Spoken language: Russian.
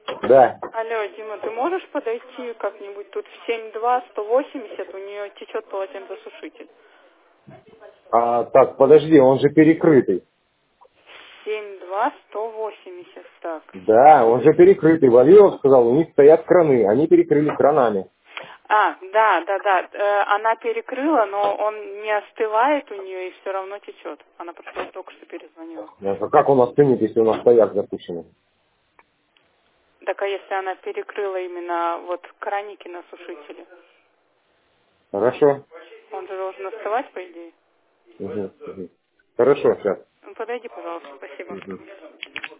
Да. Алло, Дима, ты можешь подойти как-нибудь тут в 7.2-180, у нее течет полотенцесушитель. Так, подожди, он же перекрытый. 7.2-180, так. Да, он же перекрытый. Валеров сказал, у них стоят краны, они перекрыли кранами. Да. Она перекрыла, но он не остывает у нее и все равно течет. Она просто только что перезвонила. А как он остынет, если у нас стояк запущенный? Так а если она перекрыла именно вот краники на сушителе? Хорошо. Он же должен остывать, по идее. Угу. Хорошо, сейчас. Ну, подойди, пожалуйста, спасибо. Угу.